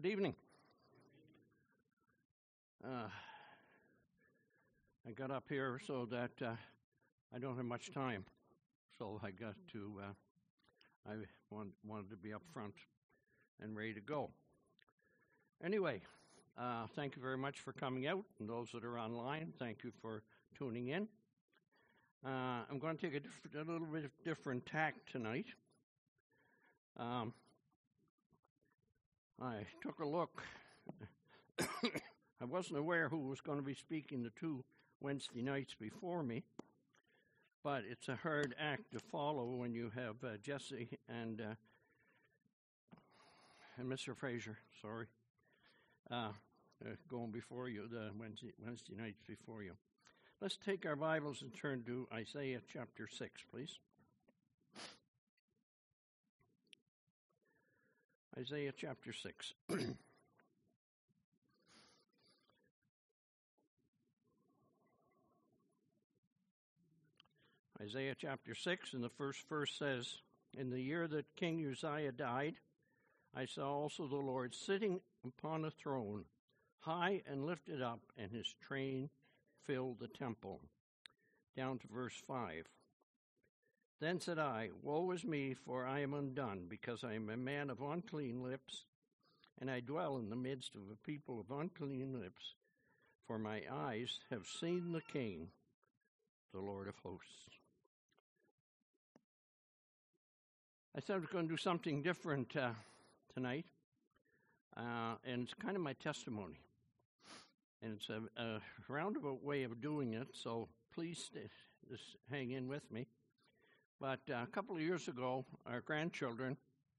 Good evening. I got up here so that I don't have much time, so I got to. I wanted to be up front and ready to go. Anyway, thank you very much for coming out, and those that are online, thank you for tuning in. I'm going to take a little bit of different tact tonight. I took a look. I wasn't aware who was going to be speaking the 2 Wednesday nights before me, but it's a hard act to follow when you have Jesse and Mr. Fraser, going before you, the Wednesday nights before you. Let's take our Bibles and turn to Isaiah chapter 6, please. Isaiah chapter 6. Isaiah chapter 6, and the first verse says, "In the year that King Uzziah died, I saw also the Lord sitting upon a throne, high and lifted up, and his train filled the temple." Down to verse 5. "Then said I, Woe is me, for I am undone, because I am a man of unclean lips, and I dwell in the midst of a people of unclean lips, for my eyes have seen the King, the Lord of hosts." I said I was going to do something different tonight, and it's kind of my testimony. And it's a roundabout way of doing it, so please just hang in with me. But a couple of years ago, our grandchildren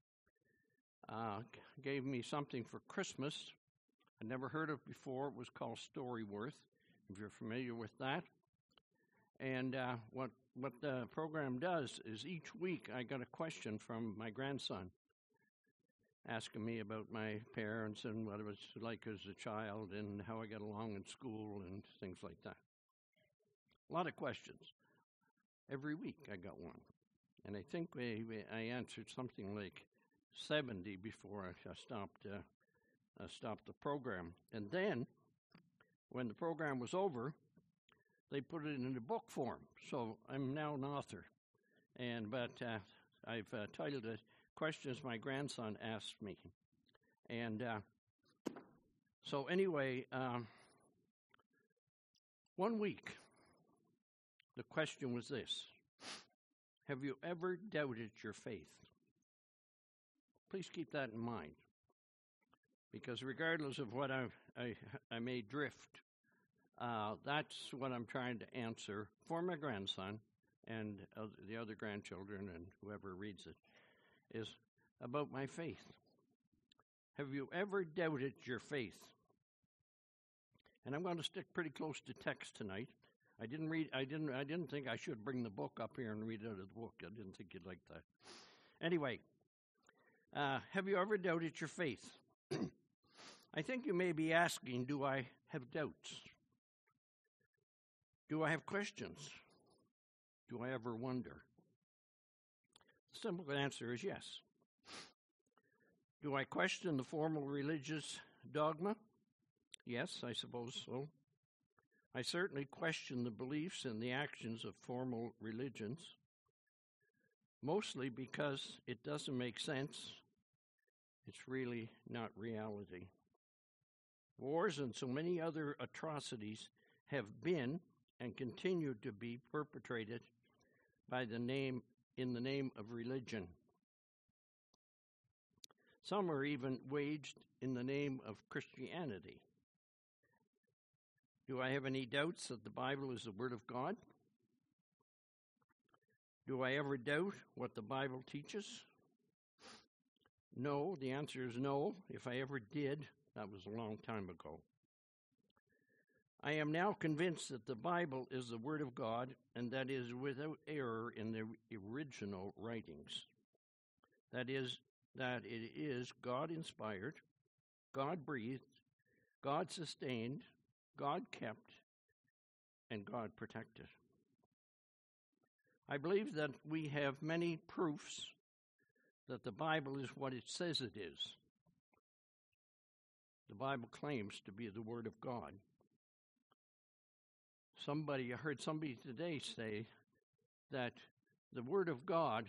gave me something for Christmas I'd never heard of before. It was called Storyworth, if you're familiar with that. And what the program does is each week I got a question from my grandson asking me about my parents and what it was like as a child and how I got along in school and things like that. A lot of questions. Every week I got one. And I think I answered something like 70 before I stopped the program. And then, when the program was over, they put it in a book form. So I'm now an author. But I've titled it "Questions My Grandson Asked Me." And so anyway, one week, the question was this: have you ever doubted your faith? Please keep that in mind, because regardless of what I may drift, that's what I'm trying to answer for my grandson and the other grandchildren and whoever reads it, is about my faith. Have you ever doubted your faith? And I'm going to stick pretty close to text tonight. I didn't think I should bring the book up here and read out of the book. I didn't think you'd like that. Anyway, have you ever doubted your faith? I think you may be asking, do I have doubts? Do I have questions? Do I ever wonder? The simple answer is yes. Do I question the formal religious dogma? Yes, I suppose so. I certainly question the beliefs and the actions of formal religions, mostly because it doesn't make sense. It's really not reality. Wars and so many other atrocities have been and continue to be perpetrated in the name of religion. Some are even waged in the name of Christianity. Do I have any doubts that the Bible is the Word of God? Do I ever doubt what the Bible teaches? No, the answer is no. If I ever did, that was a long time ago. I am now convinced that the Bible is the Word of God and that it is without error in the original writings. That is, that it is God-inspired, God-breathed, God-sustained, God kept, and God protected. I believe that we have many proofs that the Bible is what it says it is. the Bible claims to be the Word of God. I heard somebody today say that the Word of God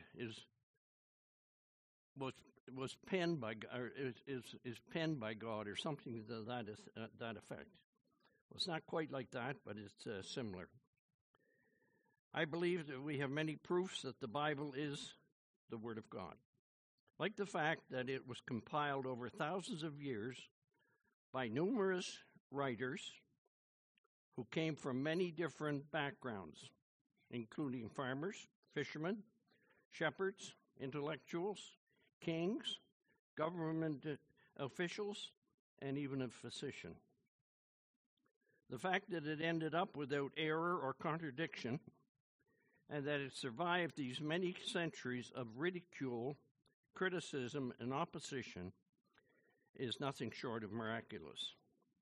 was penned by, or is penned by God, or something to that effect. Well, it's not quite like that, but it's similar. I believe that we have many proofs that the Bible is the Word of God, like the fact that it was compiled over thousands of years by numerous writers who came from many different backgrounds, including farmers, fishermen, shepherds, intellectuals, kings, government officials, and even a physician. The fact that it ended up without error or contradiction, and that it survived these many centuries of ridicule, criticism, and opposition is nothing short of miraculous.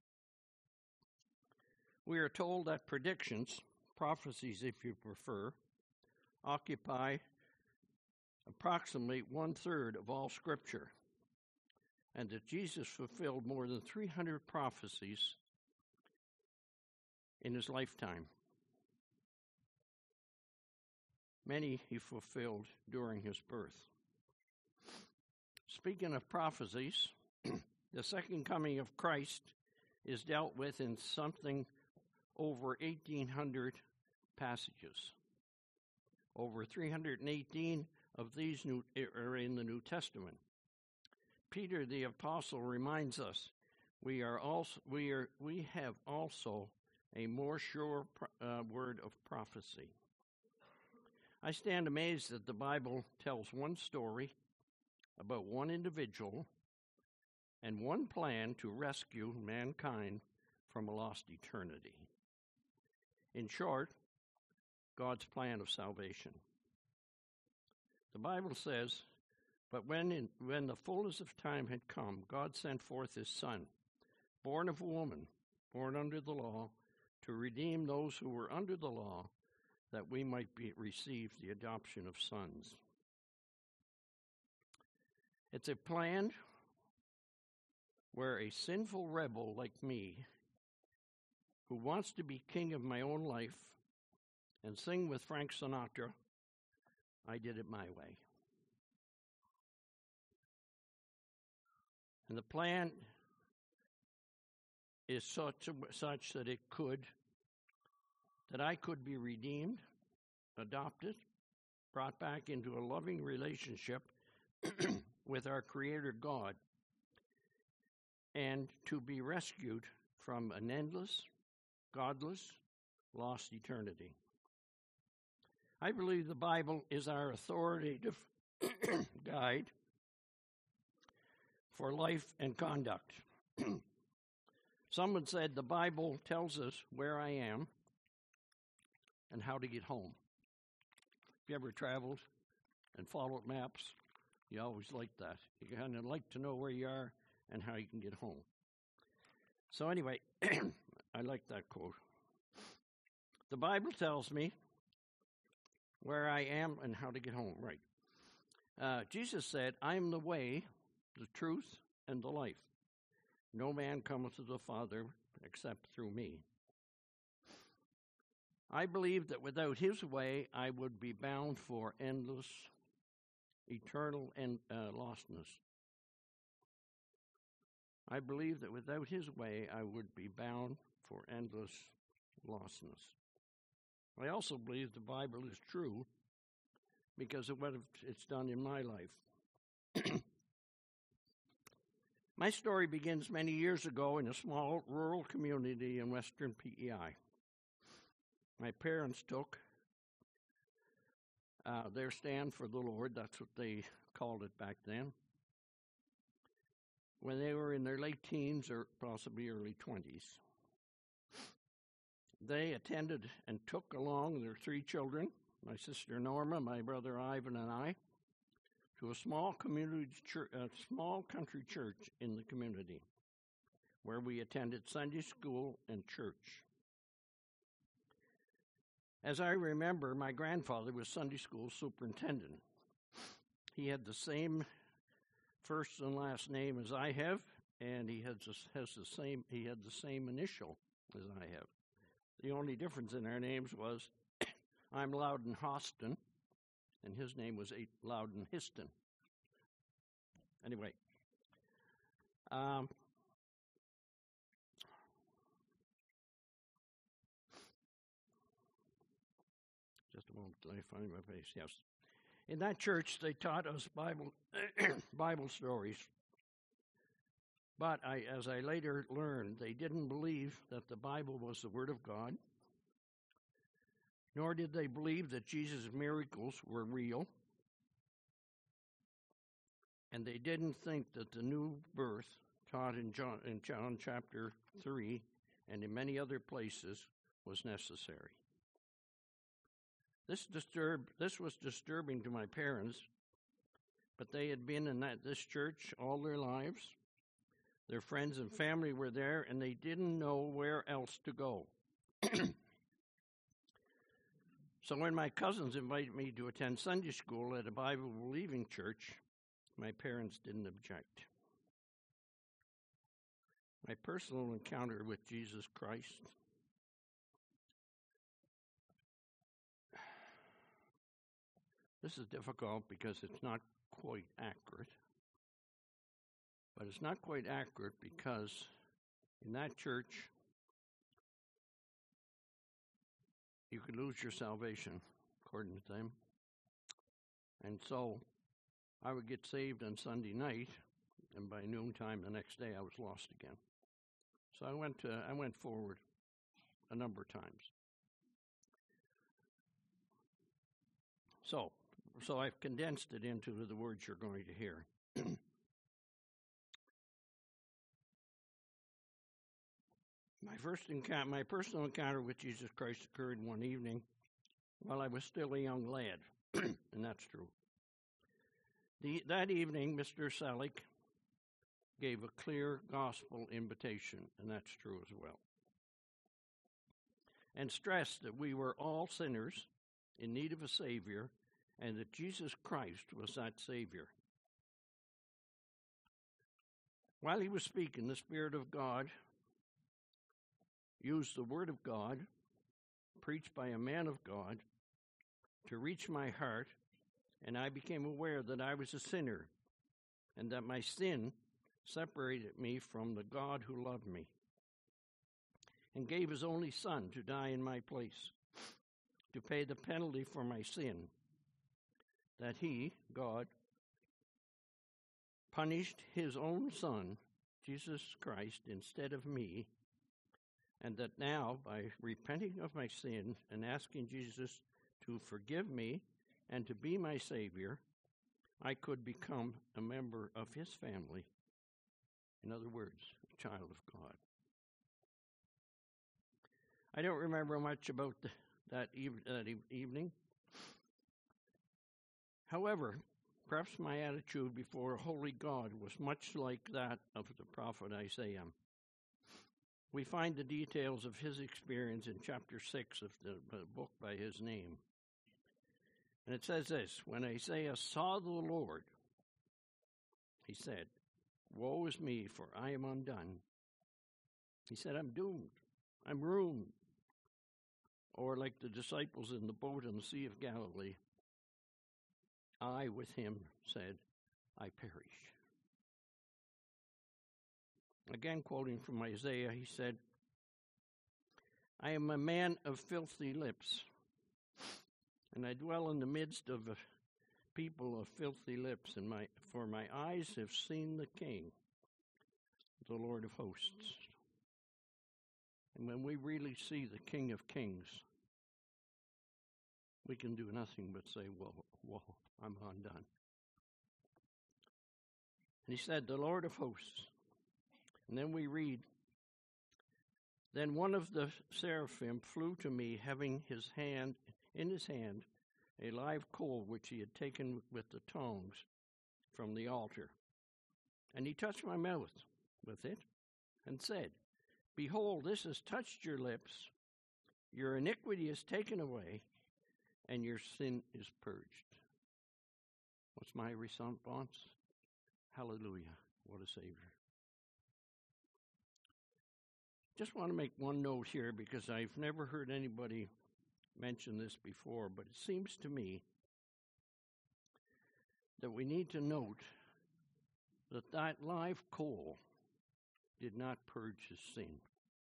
We are told that predictions, prophecies if you prefer, occupy approximately 1/3 of all Scripture, and that Jesus fulfilled more than 300 prophecies in his lifetime. Many he fulfilled during his birth. Speaking of prophecies, the second coming of Christ is dealt with in something over 1,800 passages. Over 318 of these are in the New Testament. Peter the apostle reminds us we have also a more sure word of prophecy. I stand amazed that the Bible tells one story about one individual and one plan to rescue mankind from a lost eternity. In short, God's plan of salvation. The Bible says, "But when the fullness of time had come, God sent forth his Son, born of a woman, born under the law, to redeem those who were under the law, that we might receive the adoption of sons." It's a plan where a sinful rebel like me, who wants to be king of my own life and sing with Frank Sinatra, I did it my way. And the plan is such that I could be redeemed, adopted, brought back into a loving relationship with our Creator God, and to be rescued from an endless, godless, lost eternity. I believe the Bible is our authoritative guide for life and conduct. Someone said the Bible tells us where I am and how to get home. If you ever traveled and followed maps, you always like that. You kind of like to know where you are and how you can get home. So anyway, I like that quote. The Bible tells me where I am and how to get home, right? Jesus said, "I am the way, the truth, and the life. No man cometh to the Father except through me." I believe that without his way, I would be bound for endless, eternal lostness. I believe that without his way, I would be bound for endless lostness. I also believe the Bible is true because of what it's done in my life. My story begins many years ago in a small rural community in western PEI. My parents took their stand for the Lord, that's what they called it back then, when they were in their late teens or possibly early 20s. They attended and took along their 3 children, my sister Norma, my brother Ivan, and I, to a small country church in the community, where we attended Sunday school and church. As I remember, my grandfather was Sunday school superintendent. He had the same first and last name as I have, and he had the same initial as I have. The only difference in our names was I'm Loudon Hostin, and his name was Loudon Histon. Anyway, just a moment till I find my place. Yes, in that church they taught us Bible stories. But as I later learned, they didn't believe that the Bible was the Word of God, nor did they believe that Jesus' miracles were real, and they didn't think that the new birth taught in John chapter 3 and in many other places was necessary. This was disturbing to my parents, but they had been in this church all their lives. Their friends and family were there, and they didn't know where else to go. So when my cousins invited me to attend Sunday school at a Bible-believing church, my parents didn't object. My personal encounter with Jesus Christ this is difficult because it's not quite accurate. But it's not quite accurate because in that church, you could lose your salvation, according to them. And so I would get saved on Sunday night, and by noontime the next day I was lost again. So I went forward a number of times. So I've condensed it into the words you're going to hear. My personal encounter with Jesus Christ occurred one evening while I was still a young lad, and that's true. That evening, Mr. Selick gave a clear gospel invitation, and that's true as well, and stressed that we were all sinners in need of a Savior, and that Jesus Christ was that Savior. While he was speaking, the Spirit of God used the Word of God, preached by a man of God, to reach my heart, and I became aware that I was a sinner, and that my sin separated me from the God who loved me, and gave his only Son to die in my place, to pay the penalty for my sin, that he, God, punished his own Son, Jesus Christ, instead of me, and that now, by repenting of my sin and asking Jesus to forgive me and to be my Savior, I could become a member of his family. In other words, a child of God. I don't remember much about that evening. However, perhaps my attitude before a holy God was much like that of the prophet Isaiah. We find the details of his experience in chapter 6 of the book by his name. And it says this: when Isaiah saw the Lord, he said, "Woe is me, for I am undone." He said, "I'm doomed. I'm ruined." Or like the disciples in the boat on the Sea of Galilee, I with him said, "I perish." Again, quoting from Isaiah, he said, "I am a man of filthy lips, and I dwell in the midst of a people of filthy lips, for my eyes have seen the King, the Lord of hosts." And when we really see the King of Kings, we can do nothing but say, whoa, I'm undone. And he said, "The Lord of hosts." And then we read, "Then one of the seraphim flew to me, having in his hand a live coal which he had taken with the tongs from the altar. And he touched my mouth with it and said, 'Behold, this has touched your lips. Your iniquity is taken away, and your sin is purged.'" What's my response? Hallelujah, what a Savior. Just want to make one note here because I've never heard anybody mention this before, but it seems to me that we need to note that live coal did not purge his sin.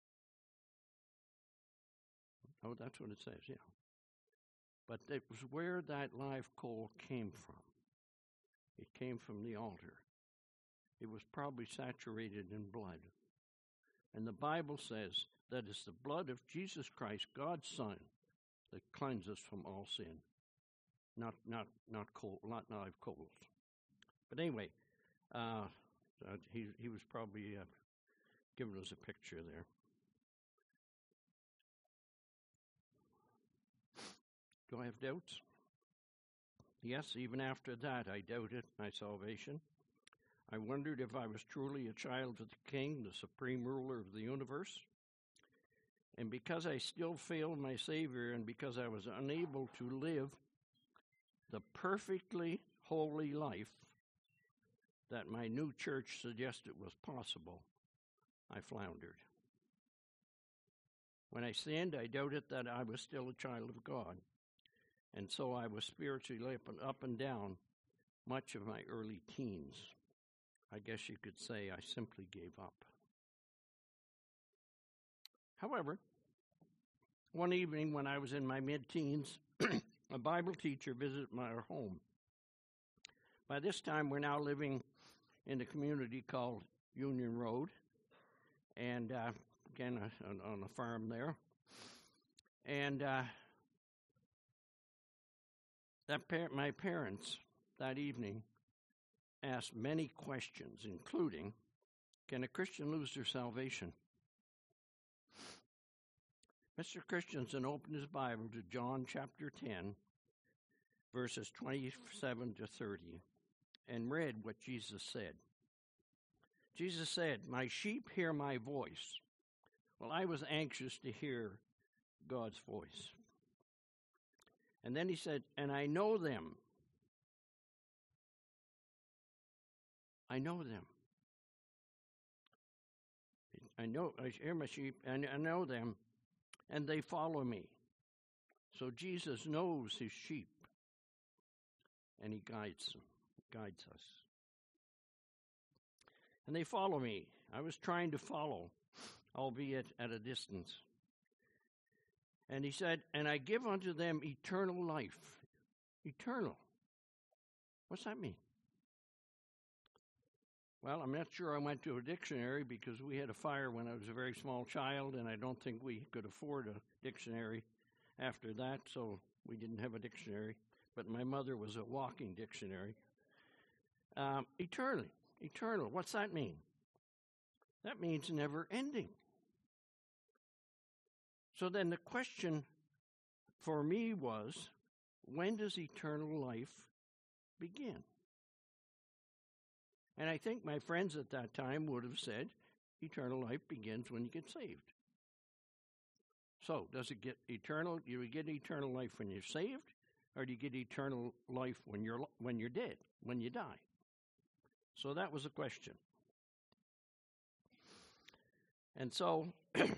Oh, that's what it says, yeah. But it was where that live coal came from. It came from the altar. It was probably saturated in blood. And the Bible says that it's the blood of Jesus Christ, God's Son, that cleanses from all sin. Not live coals. But anyway, he was probably giving us a picture there. Do I have doubts? Yes, even after that, I doubted my salvation. I wondered if I was truly a child of the King, the supreme ruler of the universe. And because I still failed my Savior, and because I was unable to live the perfectly holy life that my new church suggested was possible, I floundered. When I sinned, I doubted that I was still a child of God. And so I was spiritually up and down much of my early teens. I guess you could say I simply gave up. However, one evening when I was in my mid-teens, a Bible teacher visited our home. By this time, we're now living in a community called Union Road, and again, on a farm there. And my parents that evening asked many questions, including, can a Christian lose their salvation? Mr. Christensen opened his Bible to John chapter 10, verses 27 to 30, and read what Jesus said. Jesus said, "My sheep hear my voice." Well, I was anxious to hear God's voice. And then he said, "And I know them." I know them. I hear my sheep, and I know them, and they follow me. So Jesus knows his sheep, and he guides us. And they follow me. I was trying to follow, albeit at a distance. And he said, "And I give unto them eternal life." Eternal. What's that mean? Well, I'm not sure I went to a dictionary because we had a fire when I was a very small child, and I don't think we could afford a dictionary after that, so we didn't have a dictionary. But my mother was a walking dictionary. Eternal. What's that mean? That means never ending. So then the question for me was, when does eternal life begin? And I think my friends at that time would have said, eternal life begins when you get saved. So, does it get eternal? Do you get eternal life when you're saved, or do you get eternal life when you're dead, when you die? So that was the question. And so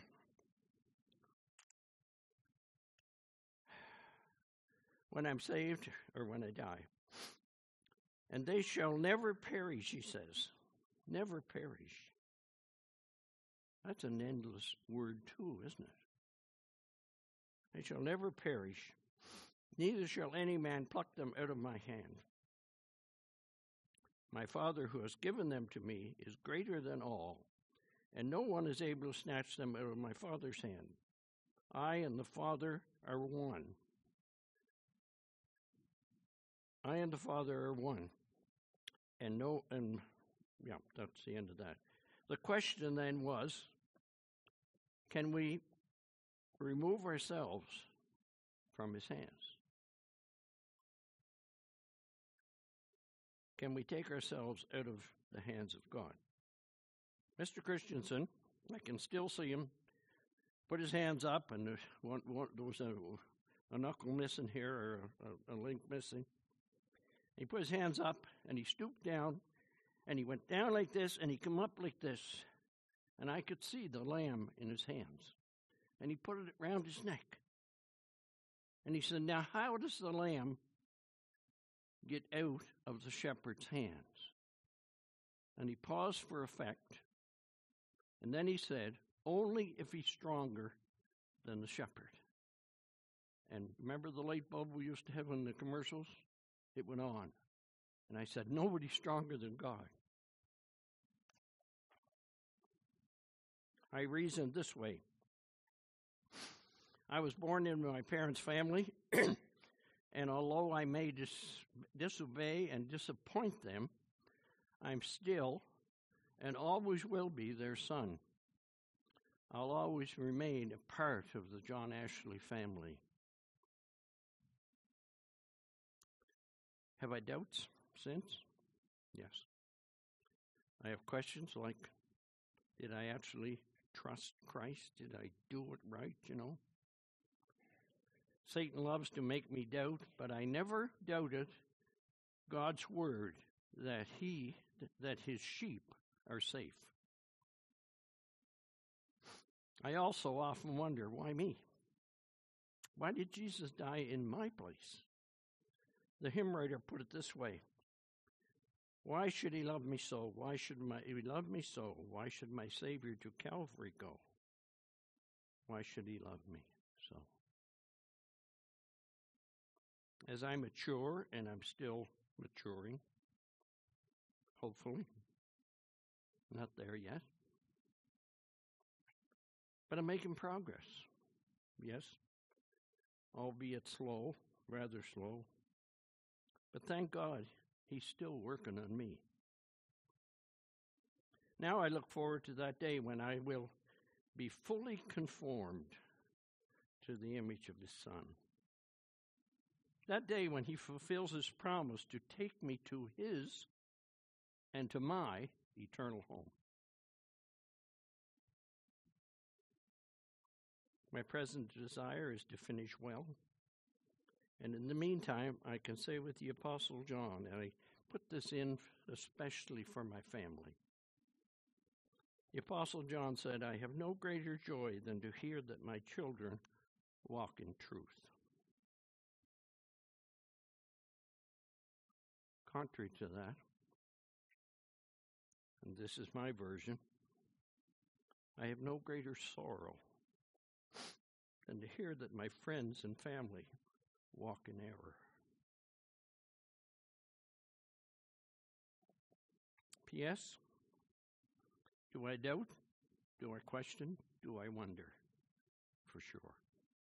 when I'm saved or when I die, and they shall never perish, he says. Never perish. That's an endless word too, isn't it? They shall never perish, neither shall any man pluck them out of my hand. My Father who has given them to me is greater than all, and no one is able to snatch them out of my Father's hand. I and the Father are one. I and the Father are one. And that's the end of that. The question then was, can we remove ourselves from his hands? Can we take ourselves out of the hands of God? Mr. Christensen, I can still see him put his hands up, and there was a knuckle missing here, or a link missing. He put his hands up, and he stooped down, and he went down like this, and he came up like this. and I could see the lamb in his hands. And he put it around his neck. And he said, now how does the lamb get out of the shepherd's hands? And he paused for effect. And then he said, only if he's stronger than the shepherd. And remember the light bulb we used to have in the commercials? It went on. And I said, nobody's stronger than God. I reasoned this way. I was born into my parents' family, and although I may disobey and disappoint them, I'm still and always will be their son. I'll always remain a part of the John Ashley family. Have I doubts since? Yes. I have questions like, did I actually trust Christ? Did I do it right, Satan loves to make me doubt, but I never doubted God's word that his sheep are safe. I also often wonder, why me? Why did Jesus die in my place? The hymn writer put it this way: why should he love me so? Why should he love me so? Why should my Savior to Calvary go? Why should he love me so? As I mature, and I'm still maturing, hopefully, not there yet, but I'm making progress, yes, albeit slow, rather slow, but thank God he's still working on me. Now I look forward to that day when I will be fully conformed to the image of his Son. That day when he fulfills his promise to take me to his and to my eternal home. My present desire is to finish well. And in the meantime, I can say with the Apostle John, and I put this in especially for my family. The Apostle John said, I have no greater joy than to hear that my children walk in truth. Contrary to that, and this is my version, I have no greater sorrow than to hear that my friends and family walk in error. P.S. Do I doubt? Do I question? Do I wonder? For sure.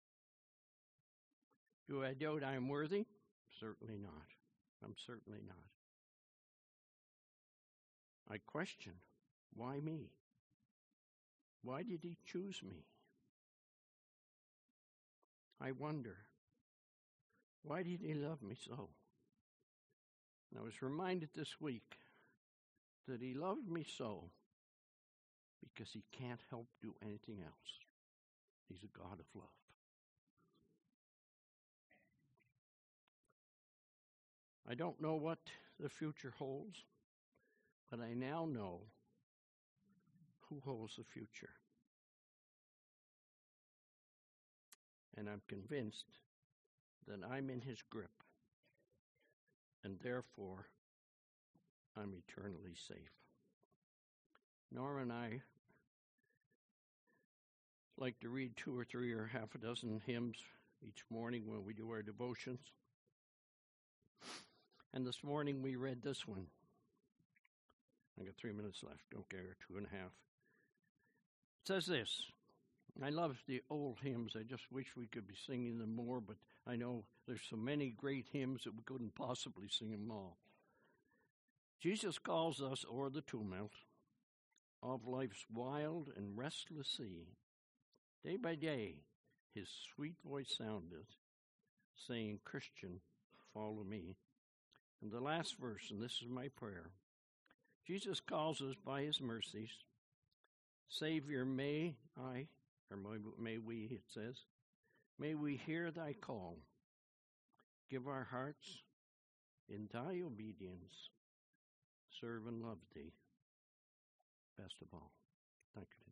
Do I doubt I am worthy? Certainly not. I'm certainly not. I question, why me? Why did he choose me? I wonder, why did he love me so? And I was reminded this week that he loved me so because he can't help do anything else. He's a God of love. I don't know what the future holds, but I now know who holds the future. And I'm convinced that I'm in his grip, and therefore I'm eternally safe. Nora and I like to read 2 or 3 or half a dozen hymns each morning when we do our devotions. And this morning we read this one. I got 3 minutes left, okay, or 2.5. It says this. I love the old hymns. I just wish we could be singing them more, but I know there's so many great hymns that we couldn't possibly sing them all. Jesus calls us o'er the tumult of life's wild and restless sea. Day by day, his sweet voice sounded, saying, Christian, follow me. And the last verse, and this is my prayer, Jesus calls us by his mercies. Savior, may we, it says, may we hear thy call. Give our hearts in thy obedience, serve and love thee best of all. Thank you.